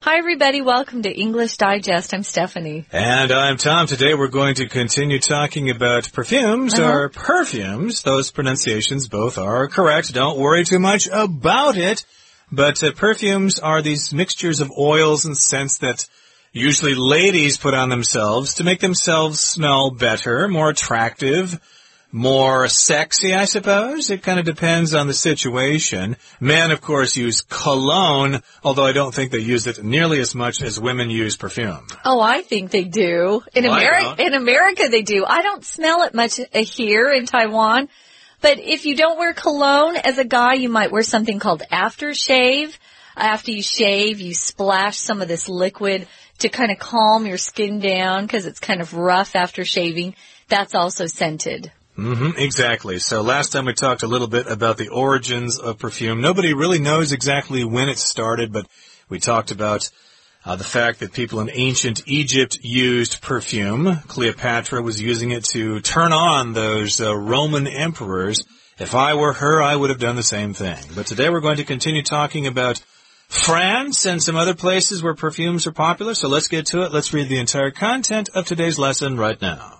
Hi, everybody. Welcome to English Digest. I'm Stephanie. And I'm Tom. Today we're going to continue talking about perfumes or perfumes. Those pronunciations both are correct. Don't worry too much about it. But perfumes are these mixtures of oils and scents that usually ladies put on themselves to make themselves smell better, more attractive, more sexy, I suppose. It kind of depends on the situation. Men, of course, use cologne, although I don't think they use it nearly as much as women use perfume. Oh, I think they do. In America, they do. I don't smell it much here in Taiwan. But if you don't wear cologne as a guy, you might wear something called aftershave. After you shave, you splash some of this liquid to kind of calm your skin down because it's kind of rough after shaving. That's also scented. Exactly. So last time we talked a little bit about the origins of perfume. Nobody really knows exactly when it started, but we talked about the fact that people in ancient Egypt used perfume. Cleopatra was using it to turn on those Roman emperors. If I were her, I would have done the same thing. But today we're going to continue talking about France and some other places where perfumes are popular. So let's get to it. Let's read the entire content of today's lesson right now.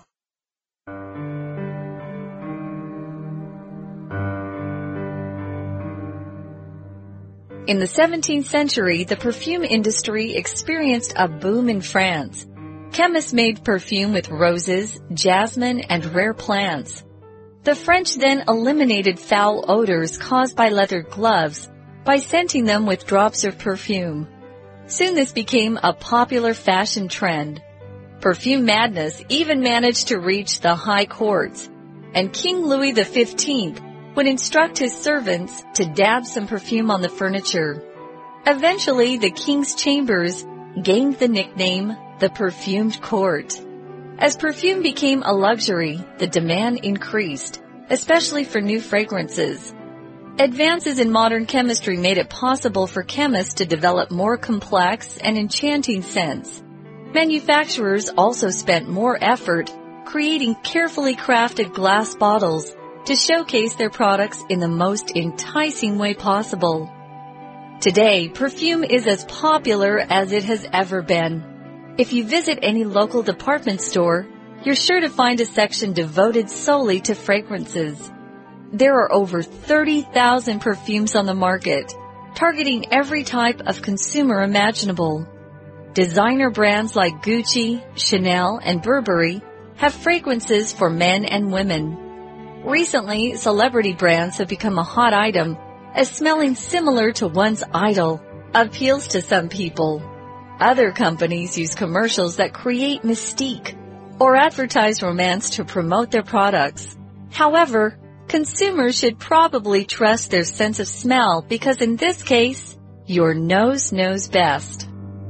In the 17th century, the perfume industry experienced a boom in France. Chemists made perfume with roses, jasmine, and rare plants. The French then eliminated foul odors caused by leather gloves by scenting them with drops of perfume. Soon this became a popular fashion trend. Perfume madness even managed to reach the high courts, and King Louis XV would instruct his servants to dab some perfume on the furniture. Eventually, the king's chambers gained the nickname the perfumed court. As perfume became a luxury, the demand increased, especially for new fragrances. Advances in modern chemistry made it possible for chemists to develop more complex and enchanting scents. Manufacturers also spent more effort creating carefully crafted glass bottles to showcase their products in the most enticing way possible. Today, perfume is as popular as it has ever been. If you visit any local department store, you're sure to find a section devoted solely to fragrances. There are over 30,000 perfumes on the market, targeting every type of consumer imaginable. Designer brands like Gucci, Chanel, and Burberry have fragrances for men and women. Recently, celebrity brands have become a hot item, as smelling similar to one's idol appeals to some people. Other companies use commercials that create mystique or advertise romance to promote their products. However, consumers should probably trust their sense of smell because in this case, your nose knows best.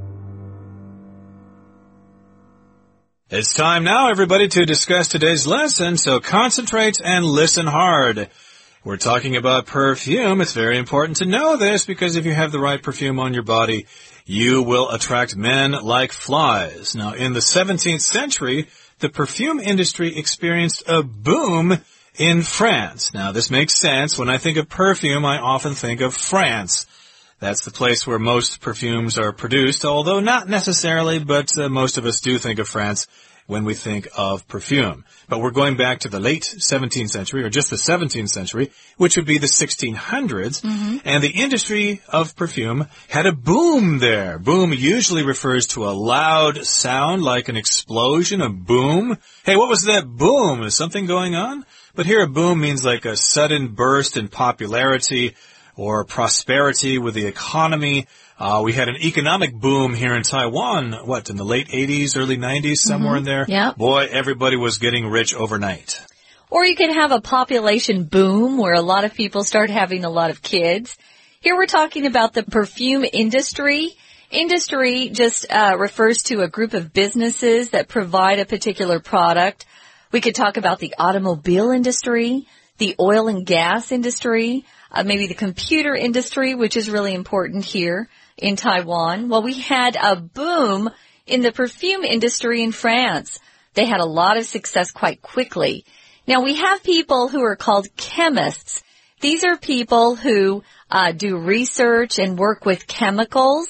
It's time now, everybody, to discuss today's lesson, so concentrate and listen hard. We're talking about perfume. It's very important to know this because if you have the right perfume on your body, you will attract men like flies. Now, in the 17th century, the perfume industry experienced a boom in France. Now, this makes sense. When I think of perfume, I often think of France. That's the place where most perfumes are produced, although not necessarily, but most of us do think of France when we think of perfume. But we're going back to the late 17th century, or just the 17th century, which would be the 1600s, and the industry of perfume had a boom there. Boom usually refers to a loud sound like an explosion, a boom. Hey, what was that boom? Is something going on? But here a boom means like a sudden burst in popularity or prosperity with the economy. We had an economic boom here in Taiwan, in the late 80s, early 90s, somewhere in there? Yeah. Boy, everybody was getting rich overnight. Or you can have a population boom where a lot of people start having a lot of kids. Here we're talking about the perfume industry. Industry just refers to a group of businesses that provide a particular product. We could talk about the automobile industry, the oil and gas industry, maybe the computer industry, which is really important here in Taiwan. Well, we had a boom in the perfume industry in France. They had a lot of success quite quickly. Now, we have people who are called chemists. These are people who do research and work with chemicals.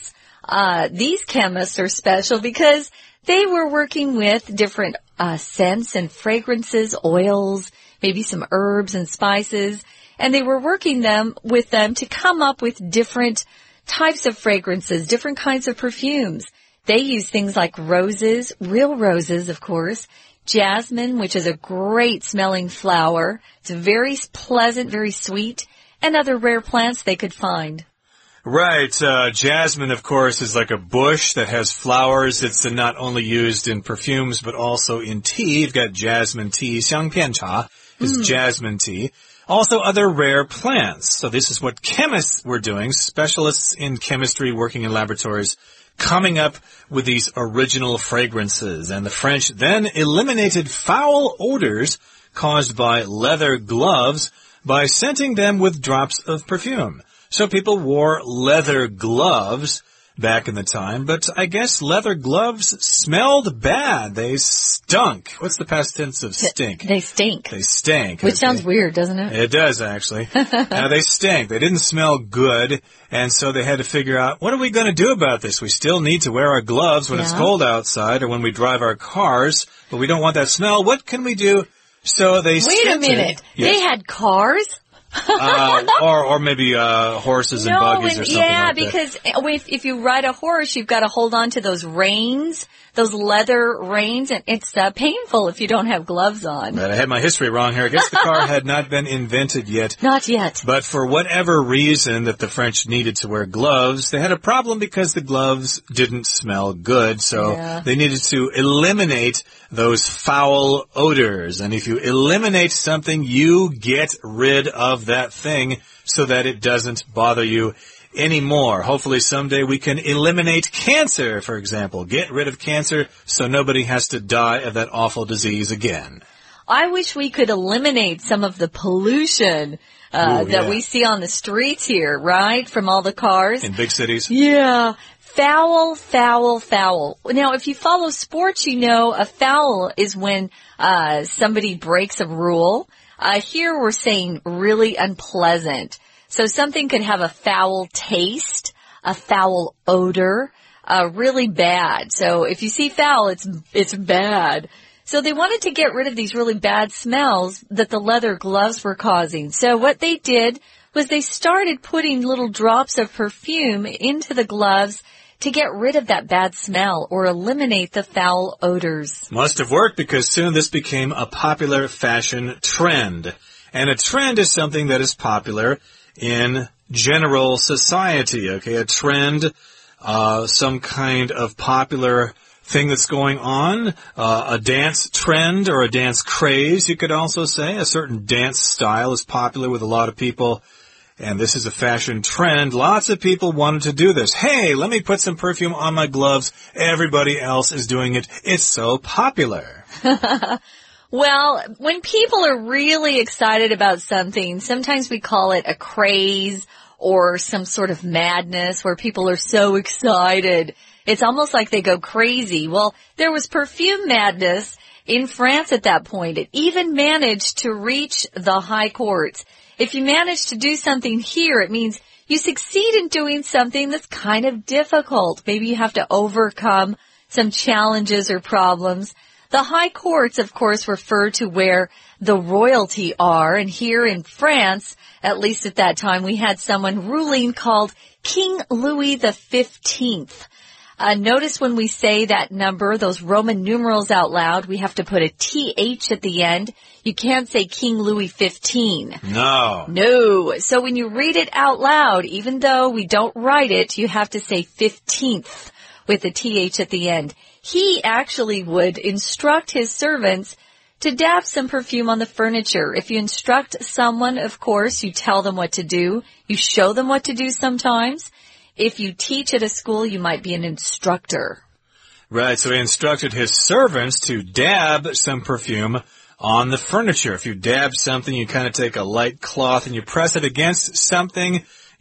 these chemists are special because they were working with different scents and fragrances, oils, maybe some herbs and spices, and they were working with them to come up with different types of fragrances, different kinds of perfumes. They use things like roses, real roses, of course, jasmine, which is a great smelling flower. It's very pleasant, very sweet, and other rare plants they could find. Right. Jasmine, of course, is like a bush that has flowers. It's not only used in perfumes, but also in tea. You've got jasmine tea. 香片茶 is jasmine tea. Also other rare plants. So this is what chemists were doing, specialists in chemistry working in laboratories, coming up with these original fragrances. And the French then eliminated foul odors caused by leather gloves by scenting them with drops of perfume. So people wore leather gloves back in the time, but I guess leather gloves smelled bad. They stunk. What's the past tense of stink? They stink. They stank. Which sounds weird, doesn't it? It does, actually. They stank. They didn't smell good, and so they had to figure out, what are we going to do about this? We still need to wear our gloves when it's cold outside or when we drive our cars, but we don't want that smell. What can we do? So they Wait a minute. Yes. They had cars? or maybe horses and buggies or something like that. Yeah, because if you ride a horse, you've got to hold on to those reins, those leather reins, and it's painful if you don't have gloves on. But I had my history wrong here. I guess the car had not been invented yet. Not yet. But for whatever reason that the French needed to wear gloves, they had a problem because the gloves didn't smell good. So they needed to eliminate those foul odors. And if you eliminate something, you get rid of that thing so that it doesn't bother you anymore. Hopefully someday we can eliminate cancer, for example. Get rid of cancer so nobody has to die of that awful disease again. I wish we could eliminate some of the pollution that we see on the streets here, right? From all the cars. In big cities? Yeah. Foul, foul, foul. Now, if you follow sports, you know a foul is when somebody breaks a rule. Here we're saying really unpleasant. So something could have a foul taste, a foul odor, really bad. So if you see foul, it's bad. So they wanted to get rid of these really bad smells that the leather gloves were causing. So what they did was they started putting little drops of perfume into the gloves to get rid of that bad smell or eliminate the foul odors. Must have worked because soon this became a popular fashion trend. And a trend is something that is popular in general society, okay? A trend, some kind of popular thing that's going on, a dance trend or a dance craze, you could also say. A certain dance style is popular with a lot of people. And this is a fashion trend. Lots of people wanted to do this. Hey, let me put some perfume on my gloves. Everybody else is doing it. It's so popular. Well, when people are really excited about something, sometimes we call it a craze or some sort of madness where people are so excited. It's almost like they go crazy. Well, there was perfume madness in France at that point. It even managed to reach the high courts. If you manage to do something here, it means you succeed in doing something that's kind of difficult. Maybe you have to overcome some challenges or problems. The high courts, of course, refer to where the royalty are. And here in France, at least at that time, we had someone ruling called King Louis XV. Notice when we say that number, those Roman numerals out loud, we have to put a TH at the end. You can't say King Louis XV. No. So when you read it out loud, even though we don't write it, you have to say 15th with a TH at the end. He actually would instruct his servants to dab some perfume on the furniture. If you instruct someone, of course, you tell them what to do. You show them what to do sometimes. If you teach at a school, you might be an instructor. Right, so he instructed his servants to dab some perfume on the furniture. If you dab something, you kind of take a light cloth and you press it against something.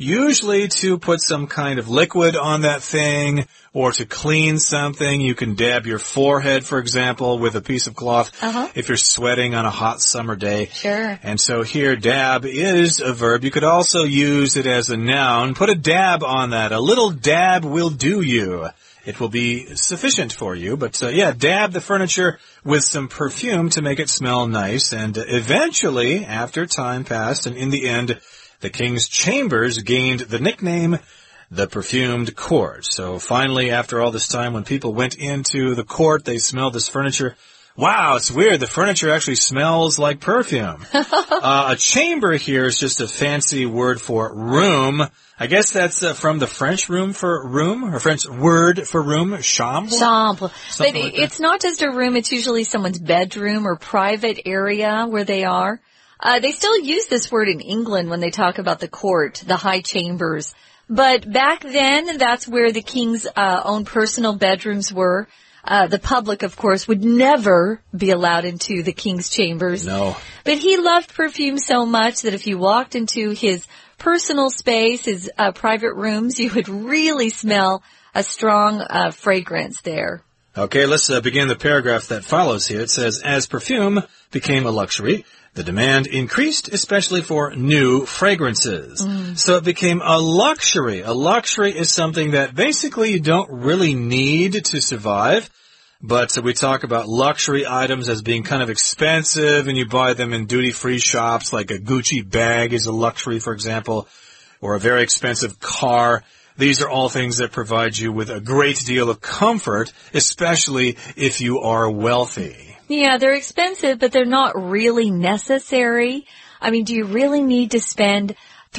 usually to put some kind of liquid on that thing or to clean something. You can dab your forehead, for example, with a piece of cloth if you're sweating on a hot summer day. Sure. And so here, dab is a verb. You could also use it as a noun. Put a dab on that. A little dab will do you. It will be sufficient for you. But, yeah, dab the furniture with some perfume to make it smell nice. And eventually, after time passed, and in the end, the king's chambers gained the nickname the perfumed court. So finally, after all this time, when people went into the court, they smelled this furniture. Wow, it's weird. The furniture actually smells like perfume. A chamber here is just a fancy word for room. I guess that's from the French room for room, or French word for room, chambre. Chambre. But like it's not just a room. It's usually someone's bedroom or private area where they are. They still use this word in England when they talk about the court, the high chambers. But back then, that's where the king's own personal bedrooms were. The public, of course, would never be allowed into the king's chambers. No. But he loved perfume so much that if you walked into his personal space, his private rooms, you would really smell a strong fragrance there. Okay, let's begin the paragraph that follows here. It says, as perfume became a luxury, the demand increased, especially for new fragrances. So it became a luxury. A luxury is something that basically you don't really need to survive. But we talk about luxury items as being kind of expensive, and you buy them in duty-free shops, like a Gucci bag is a luxury, for example, or a very expensive car. These are all things that provide you with a great deal of comfort, especially if you are wealthy. Yeah, they're expensive, but they're not really necessary. I mean, do you really need to spend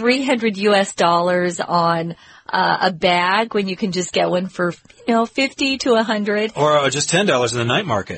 $300 on a bag when you can just get one for, $50 to $100? Or just $10 in the night market.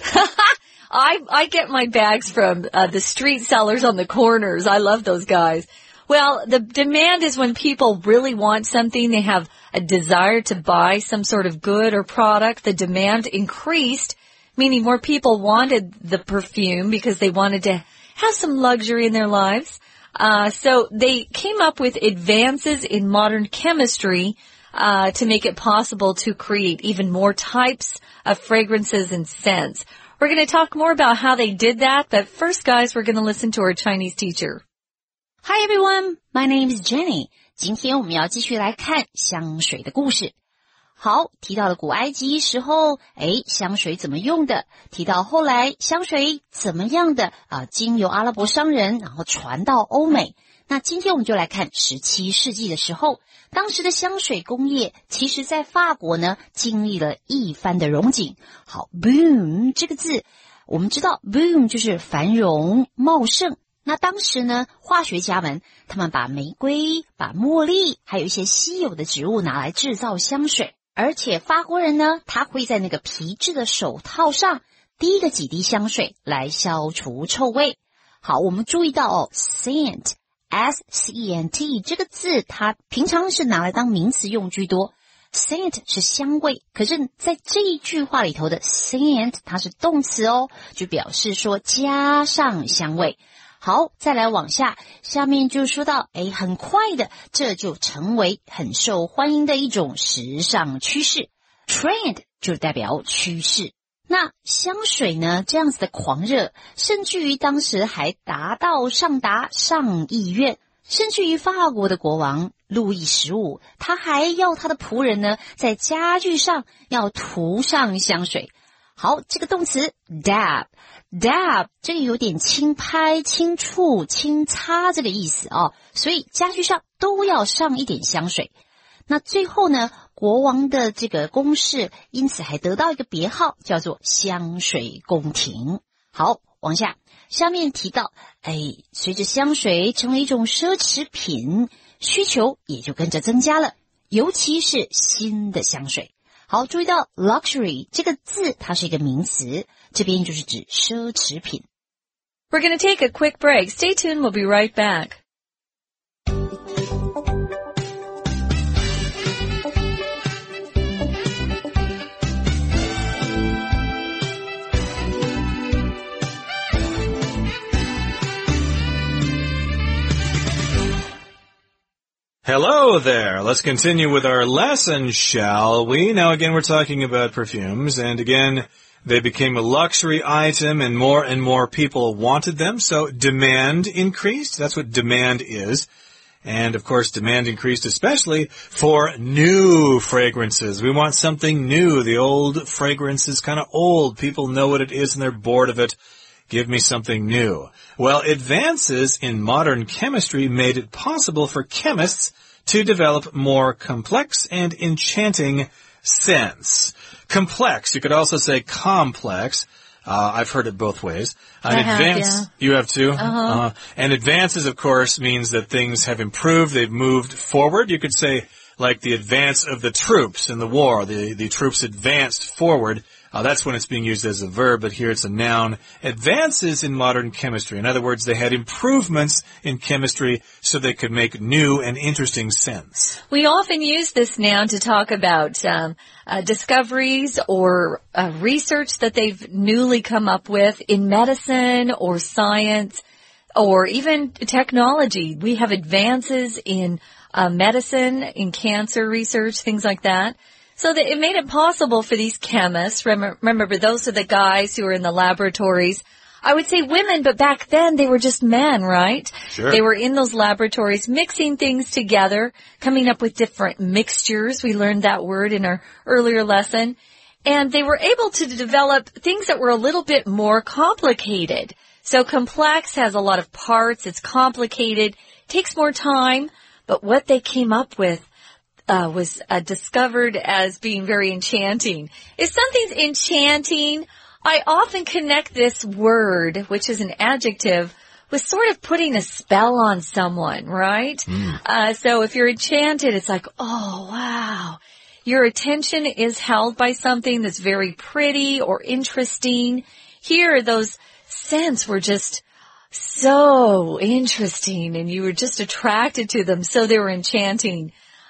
I get my bags from the street sellers on the corners. I love those guys. Well, the demand is when people really want something, they have a desire to buy some sort of good or product. The demand increased, meaning more people wanted the perfume because they wanted to have some luxury in their lives. So they came up with advances in modern chemistry to make it possible to create even more types of fragrances and scents. We're going to talk more about how they did that, but first, guys, we're going to listen to our Chinese teacher. Hi everyone, my name is Jenny. 今天我们要继续来看香水的故事。好，提到了古埃及时候，香水怎么用的？提到后来香水怎么样的经由阿拉伯商人，然后传到欧美。那今天我们就来看17世纪的时候，当时的香水工业，其实在法国呢，经历了一番的荣景。好 ，boom 这个字，我们知道 boom 就是繁荣、茂盛。那当时呢，化学家们他们把玫瑰、把茉莉，还有一些稀有的植物拿来制造香水。而且法国人呢，他会在那个皮质的手套上滴个几滴香水来消除臭味。好，我们注意到scent S-C-E-N-T 这个字，它平常是拿来当名词用居多。scent 是香味，可是在这一句话里头的 scent 它是动词哦，就表示说加上香味。好，再来往下，下面就说到，很快的，这就成为很受欢迎的一种时尚趋势。Trend 就代表趋势。那香水呢，这样子的狂热，甚至于当时还达上亿元，甚至于法国的国王路易15，他还要他的仆人呢，在家具上要涂上香水。好，这个动词 dab 这个有点轻拍、轻触、轻擦这个意思所以家具上都要上一点香水。那最后呢，国王的这个宫室因此还得到一个别号，叫做香水宫廷。好，往下，下面提到，随着香水成为一种奢侈品，需求也就跟着增加了，尤其是新的香水。好，注意到 luxury 这个字，它是一个名词，这边就是指奢侈品。 We're going to take a quick break. Stay tuned. We'll be right back. Hello there. Let's continue with our lesson, shall we? Now, again, we're talking about perfumes, and again, they became a luxury item, and more people wanted them, so demand increased. That's what demand is. And, of course, demand increased especially for new fragrances. We want something new. The old fragrance is kind of old. People know what it is, and they're bored of it. Give me something new. Well, advances in modern chemistry made it possible for chemists to develop more complex and enchanting scents. Complex, you could also say complex. I've heard it both ways. You have too? And advances, of course, means that things have improved. They've moved forward. You could say, like the advance of the troops in the war. The troops advanced forward. That's when it's being used as a verb, but here it's a noun. Advances in modern chemistry. In other words, they had improvements in chemistry so they could make new and interesting scents. We often use this noun to talk about discoveries or research that they've newly come up with in medicine or science or even technology. We have advances in medicine, in cancer research, things like that. So that it made it possible for these chemists, remember those are the guys who are in the laboratories. I would say women, but back then they were just men, right? Sure. They were in those laboratories mixing things together, coming up with different mixtures. We learned that word in our earlier lesson. And they were able to develop things that were a little bit more complicated. So complex has a lot of parts. It's complicated, takes more time. But what they came up with was discovered as being very enchanting. If something's enchanting, I often connect this word, which is an adjective, with sort of putting a spell on someone, right? So if you're enchanted, it's like, oh, wow. Your attention is held by something that's very pretty or interesting. Here, those scents were just so interesting, and you were just attracted to them, so they were enchanting.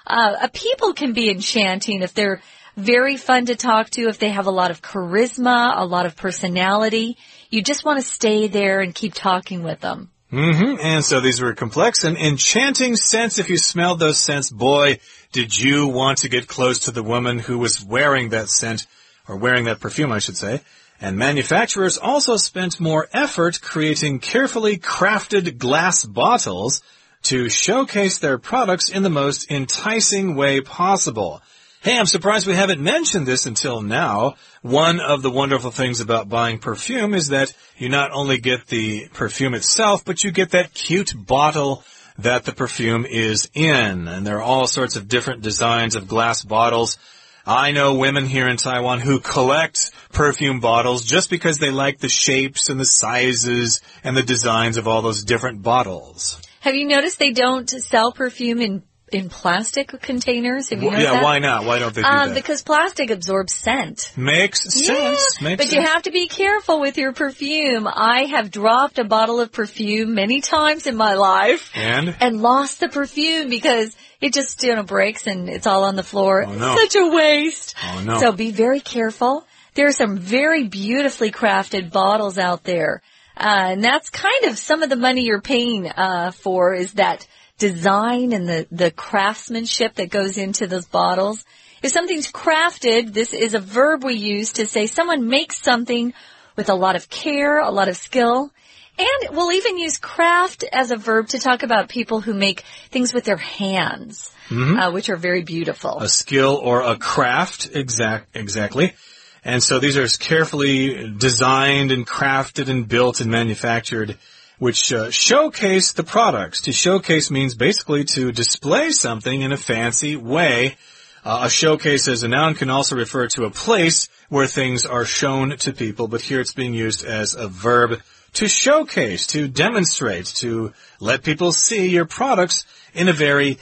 People can be enchanting if they're very fun to talk to, if they have a lot of charisma, a lot of personality. You just want to stay there and keep talking with them. And so these were complex and enchanting scents. If you smelled those scents, boy, did you want to get close to the woman who was wearing that scent, or wearing that perfume, I should say. And manufacturers also spent more effort creating carefully crafted glass bottles to showcase their products in the most enticing way possible. Hey, I'm surprised we haven't mentioned this until now. One of the wonderful things about buying perfume is that you not only get the perfume itself, but you get that cute bottle that the perfume is in. And there are all sorts of different designs of glass bottles. I know women here in Taiwan who collect perfume bottles just because they like the shapes and the sizes and the designs of all those different bottles. Have you noticed they don't sell perfume in plastic containers? Have you noticed that? Why not? Why don't they do that? Because plastic absorbs scent. Makes sense. But you have to be careful with your perfume. I have dropped a bottle of perfume many times in my life. And lost the perfume because it just, breaks and it's all on the floor. Oh, no. Such a waste. Oh, no. So be very careful. There are some very beautifully crafted bottles out there. And that's kind of some of the money you're paying for is that design and the craftsmanship that goes into those bottles. If something's crafted, this is a verb we use to say someone makes something with a lot of care, a lot of skill. And we'll even use craft as a verb to talk about people who make things with their hands, which are very beautiful. A skill or a craft, exactly. And so these are carefully designed and crafted and built and manufactured, which showcase the products. To showcase means basically to display something in a fancy way. A showcase as a noun can also refer to a place where things are shown to people, but here it's being used as a verb to showcase, to demonstrate, to let people see your products in a very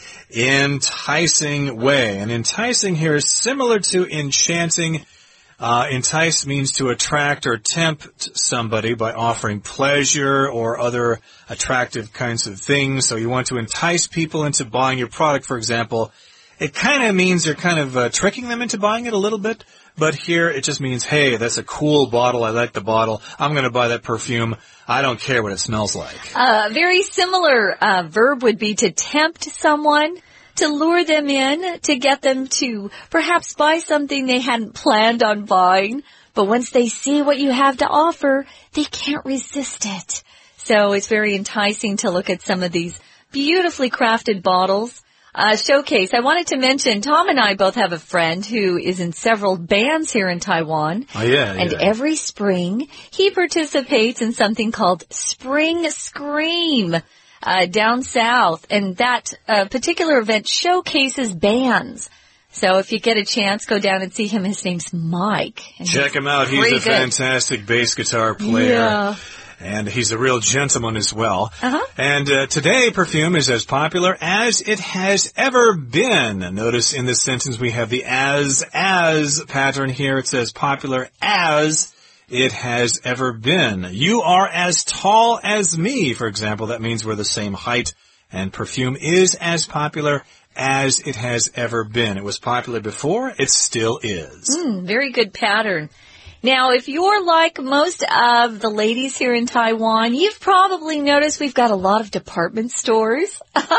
enticing way. And enticing here is similar to enchanting. Entice means to attract or tempt somebody by offering pleasure or other attractive kinds of things. So you want to entice people into buying your product, for example. It kind of means you're kind of tricking them into buying it a little bit. But here it just means, hey, that's a cool bottle. I like the bottle. I'm going to buy that perfume. I don't care what it smells like. Very similar verb would be to tempt someone. to lure them in, to get them to perhaps buy something they hadn't planned on buying. But once they see what you have to offer, they can't resist it. So it's very enticing to look at some of these beautifully crafted bottles. Showcase. I wanted to mention, Tom and I both have a friend who is in several bands here in Taiwan. Oh, yeah. And every spring, he participates in something called Spring Scream down south. And that particular event showcases bands. So if you get a chance, go down and see him. His name's Mike. Check him out. He's a fantastic bass guitar player. Yeah. And he's a real gentleman as well. Uh-huh. And today, perfume is as popular as it has ever been. Notice in this sentence we have the as pattern here. It says popular as it has ever been. You are as tall as me, for example. That means we're the same height. And perfume is as popular as it has ever been. It was popular before. It still is. Very good pattern. Now, if you're like most of the ladies here in Taiwan, you've probably noticed we've got a lot of department stores.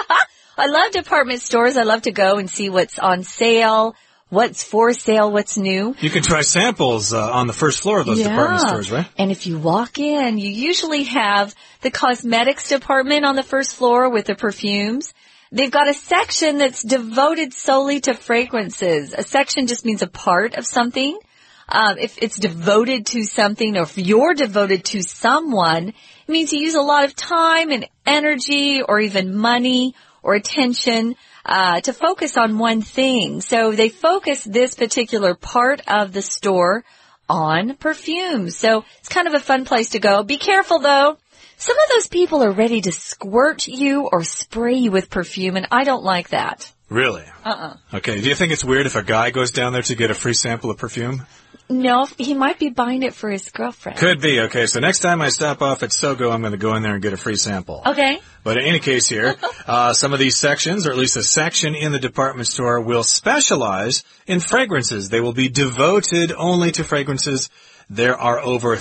I love department stores. I love to go and see what's on sale, what's for sale, what's new. You can try samples on the first floor of those department stores, right? And if you walk in, you usually have the cosmetics department on the first floor with the perfumes. They've got a section that's devoted solely to fragrances. A section just means a part of something. If it's devoted to something, or if you're devoted to someone, it means you use a lot of time and energy or even money or attention to focus on one thing. So they focus this particular part of the store on perfume. So it's kind of a fun place to go. Be careful, though. Some of those people are ready to squirt you or spray you with perfume, and I don't like that. Really? Okay. Do you think it's weird if a guy goes down there to get a free sample of perfume? No, he might be buying it for his girlfriend. Could be. Okay, so next time I stop off at Sogo, I'm going to go in there and get a free sample. Okay. But in any case here, some of these sections, or at least a section in the department store, will specialize in fragrances. They will be devoted only to fragrances. There are over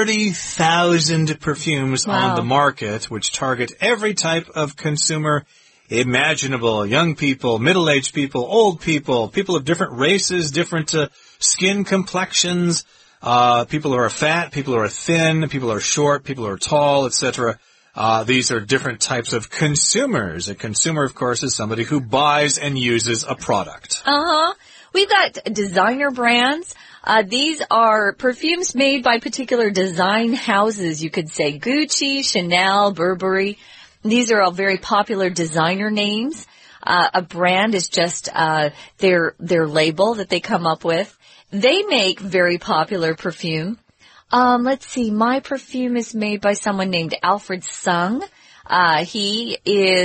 30,000 perfumes on the market, which target every type of consumer imaginable. Young people, middle-aged people, old people, people of different races, different skin complexions, people who are fat, people who are thin, people who are short, people who are tall, etc. These are different types of consumers. A consumer, of course, is somebody who buys and uses a product. We've got designer brands. These are perfumes made by particular design houses. You could say Gucci, Chanel, Burberry. These are all very popular designer names. A brand is just their label that they come up with. They make very popular perfume. Let's see. My perfume is made by someone named Alfred Sung. He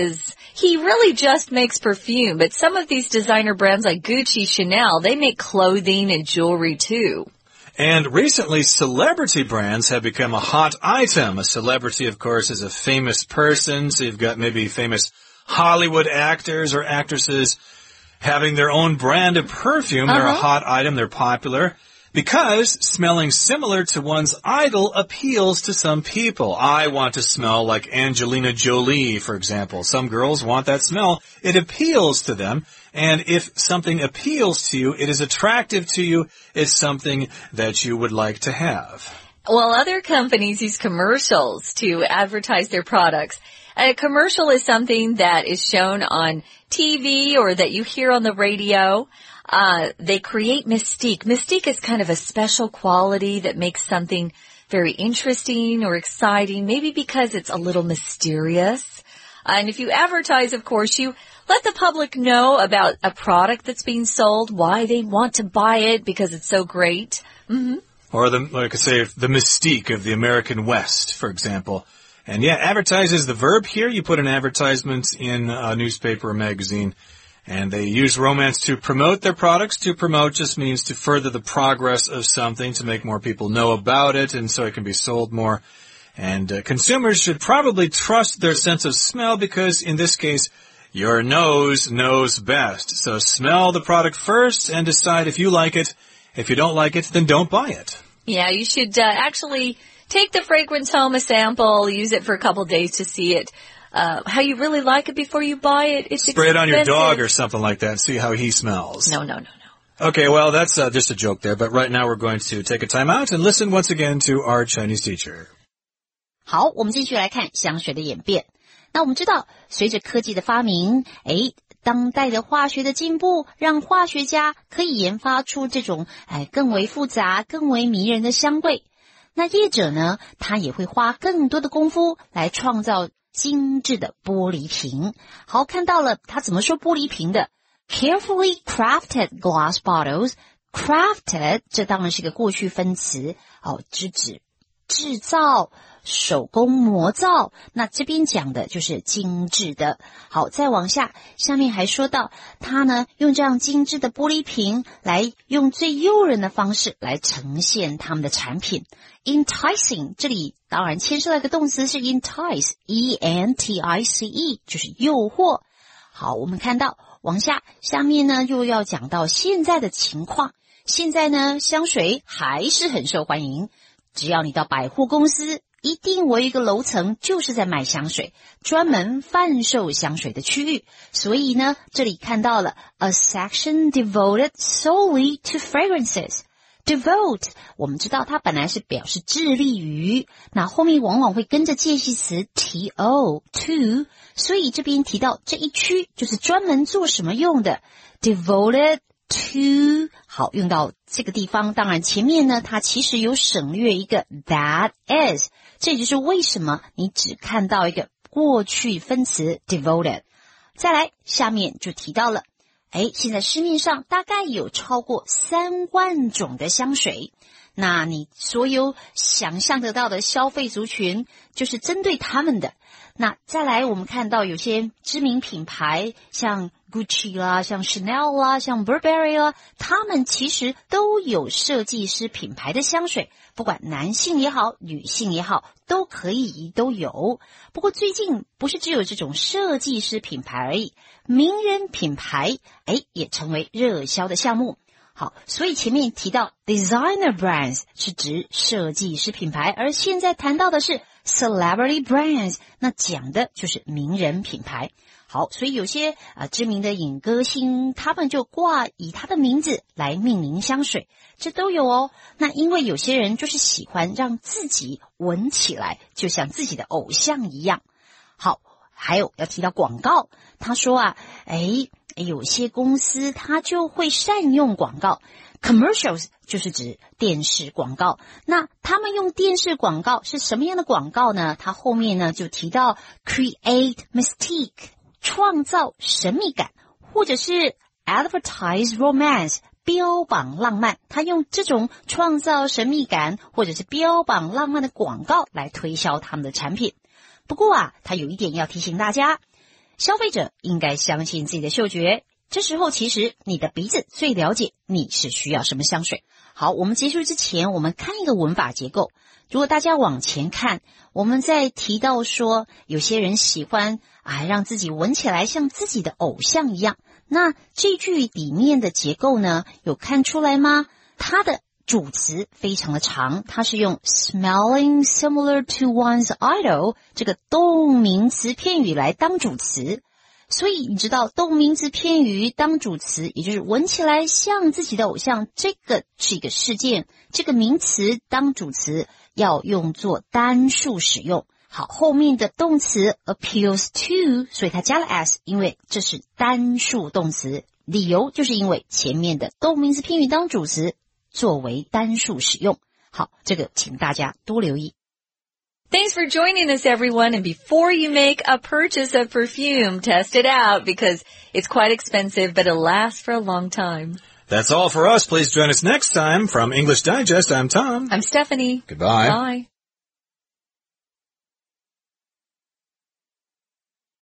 really just makes perfume, but some of these designer brands like Gucci, Chanel, they make clothing and jewelry too. And recently, celebrity brands have become a hot item. A celebrity, of course, is a famous person, so you've got maybe famous Hollywood actors or actresses having their own brand of perfume. They're a hot item, they're popular, because smelling similar to one's idol appeals to some people. I want to smell like Angelina Jolie, for example. Some girls want that smell. It appeals to them. And if something appeals to you, it is attractive to you, it's something that you would like to have. Well, other companies use commercials to advertise their products. A commercial is something that is shown on TV or that you hear on the radio. They create mystique. Mystique is kind of a special quality that makes something very interesting or exciting, maybe because it's a little mysterious. And if you advertise, of course, you let the public know about a product that's being sold, why they want to buy it, because it's so great. Or like I say, the mystique of the American West, for example. And yeah, advertise is the verb here. You put an advertisement in a newspaper or magazine, and they use romance to promote their products. To promote just means to further the progress of something, to make more people know about it, and so it can be sold more. And consumers should probably trust their sense of smell because, in this case, your nose knows best. So smell the product first and decide if you like it. If you don't like it, then don't buy it. Yeah, you should actually take the fragrance home, a sample, use it for a couple days to see it how you really like it before you buy it. It's Spray it on your expensive. dog or something like that. See how he smells. No. Okay, well, that's just a joke there. But right now we're going to take a time out and listen once again to our Chinese teacher. 好，我们继续来看香水的演变。那我们知道，随着科技的发明，当代的化学的进步，让化学家可以研发出这种更为复杂、更为迷人的香味。那业者呢，他也会花更多的功夫来创造精致的玻璃瓶。好，看到了他怎么说玻璃瓶的 ？Carefully crafted glass bottles. Crafted 这当然是个过去分词，指制造、手工磨造，那这边讲的就是精致的。好，再往下，下面还说到，他呢用这样精致的玻璃瓶来用最诱人的方式来呈现他们的产品。Enticing 这里当然牵涉到一个动词是 entice, E-N-T-I-C-E 就是诱惑。好，我们看到往下面呢又要讲到现在的情况。现在呢香水还是很受欢迎。只要你到百货公司，一定有一个楼层就是在卖香水，专门贩售香水的区域。所以呢，这里看到了 a section devoted solely to fragrances. Devote 我们知道它本来是表示致力于，那后面往往会跟着介系词 to， 所以这边提到这一区就是专门做什么用的 devoted to 好，用到这个地方，当然前面呢它其实有省略一个 that is， 这就是为什么你只看到一个过去分词 devoted。 再来下面就提到了现在市面上大概有超过3万种的香水，那你所有想象得到的消费族群就是针对他们的。那再来我们看到有些知名品牌像 Gucci 啦，像 Chanel 啦，像 Burberry 啦，他们其实都有设计师品牌的香水，不管男性也好，女性也好，都有。不过最近不是只有这种设计师品牌而已，名人品牌也成为热销的项目。好，所以前面提到 designer brands 是指设计师品牌，而现在谈到的是 celebrity brands， 那讲的就是名人品牌。好，所以有些知名的影歌星，他们就以他的名字来命名香水，这都有哦。那因为有些人就是喜欢让自己闻起来就像自己的偶像一样。好，还有要提到广告，他说有些公司它就会善用广告 ，commercials 就是指电视广告。那他们用电视广告是什么样的广告呢？他后面呢就提到 create mystique， 创造神秘感，或者是 advertise romance， 标榜浪漫。他用这种创造神秘感或者是标榜浪漫的广告来推销他们的产品。不过他有一点要提醒大家，消费者应该相信自己的嗅觉，这时候其实你的鼻子最了解你是需要什么香水。好，我们结束之前，我们看一个文法结构。如果大家往前看，我们在提到说有些人喜欢让自己闻起来像自己的偶像一样，那这句里面的结构呢，有看出来吗？它的主词非常的长，它是用 smelling similar to one's idol 这个动名词片语来当主词。所以你知道动名词片语当主词，也就是闻起来像自己的偶像，这个是一个事件，这个名词当主词要用作单数使用。好，后面的动词 appeals to， 所以它加了 s， 因为这是单数动词，理由就是因为前面的动名词片语当主词作为单数使用。好，这个请大家多留意。 Thanks for joining us, everyone. And before you make a purchase of perfume, test it out because it's quite expensive, but it'll last for a long time. That's all for us. Please join us next time. From English Digest, I'm Tom. I'm Stephanie. Goodbye. Bye.